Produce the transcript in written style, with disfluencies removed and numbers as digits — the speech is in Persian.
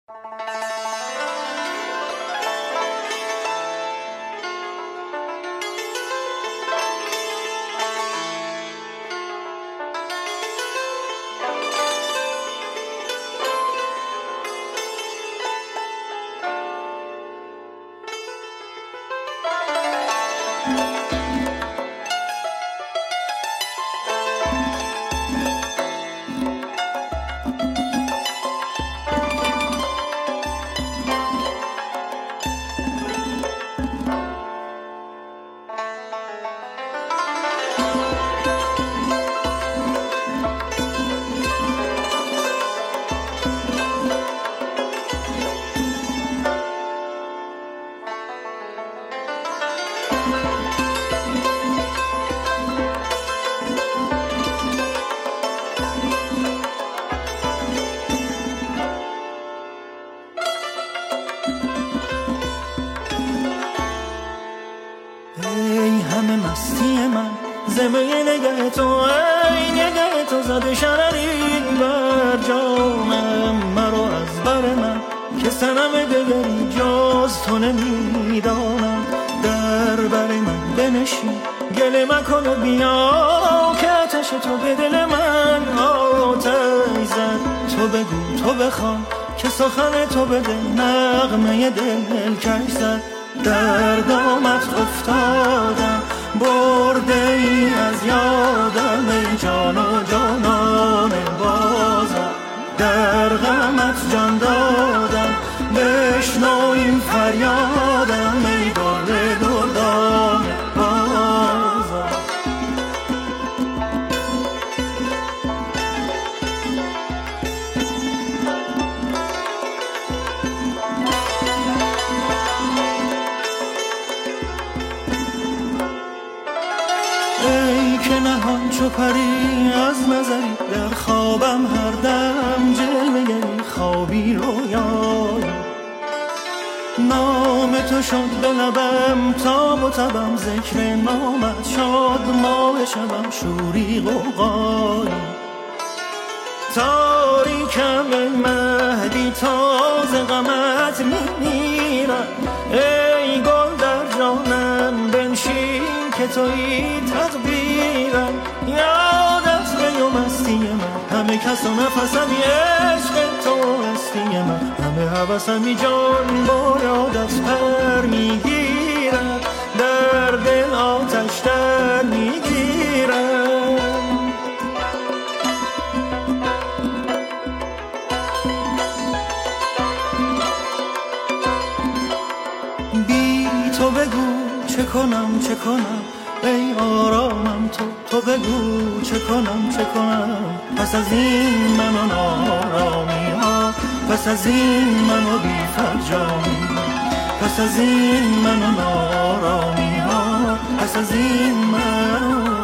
ای همه مستی من زمه نگه تو، ای نگه تو زده شرری بر جانم مرا از بر من، که سنم دگری جز تو نمیدانم. در بر من بنشین گله مکن و بیا، که آتش تو به دل من آتش زد. تو بگو تو بخوان که سخن تو به دل نغمه دل کش زد. در دامت افتادم برده ای از یادم، ای جان و جانان بازم. در غمت جان دادم بشنو این فریادم، ای گل دردان بازم. ای که نهان چو پری از نظری، در خوابم هر دم جلوه گری خوابی رویایی. نام تو شد به لبم تاب و تبم، ذکر نامت شد ماه شبم شوری غوغایی. تاریکم ای مهدی تازه غمت میمیرم، ای گل در جانم بنشین که تویی تدبیرم. یادت می و مستی من، همه کس و نفسمی عشق تو هستی من. همه حوثمی جان با یادت پر میگیرم، در دل آتش در میگیرم. بی تو بگو چه کنم چه کنم، ای آرامم تو بگو چه کنم چه کنم. پس از این من و نارامی ها، پس از این من و بی فرجامی ها، پس از این من و نارامی ها، پس از این من